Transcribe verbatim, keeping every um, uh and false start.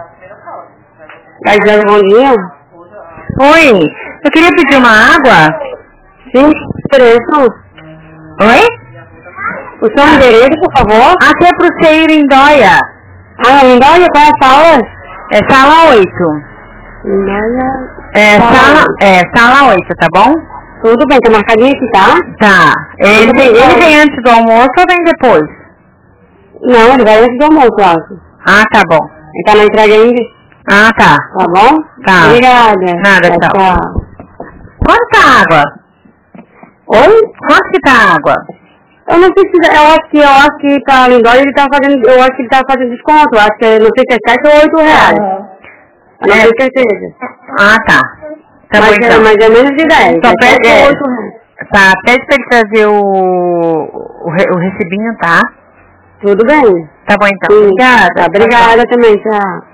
Tá dizendo bom dia? Oi, eu queria pedir uma água. Sim, endereço. Oi? O seu endereço, por favor? Aqui é pro Ceiro Indóia. Ah, Lindóia, qual é a sala? É sala oito. Lindóia. É sala, é sala oito, tá bom? Tudo bem, tá marcadinho aqui, tá? Tá. Ele, Tudo bem, ele então. vem antes do almoço ou vem depois? Não, ele vai antes do almoço, eu acho. Ah, tá bom. Ele tá na entrega ainda. Ah, tá. Tá bom? Tá. Obrigada. Nada, tchau. Tchau. Quanto tá a água? Oi? Quanto que tá a água? Eu não sei se, eu acho que, eu acho que pra Lindóia ele tá fazendo, eu acho que ele tá fazendo desconto, eu acho que, não sei se é sete ou oito reais. Eu não É. tenho certeza. Ah, tá. Tá mas, bom, então. é, mas é menos de dez. Só é pede, sete ou é, oito reais. tá, pede pra ele trazer o, o, re- o recibinho, tá? Tudo bem? Tá bom, então. Sim. Obrigada. Tá, obrigada também, tchau.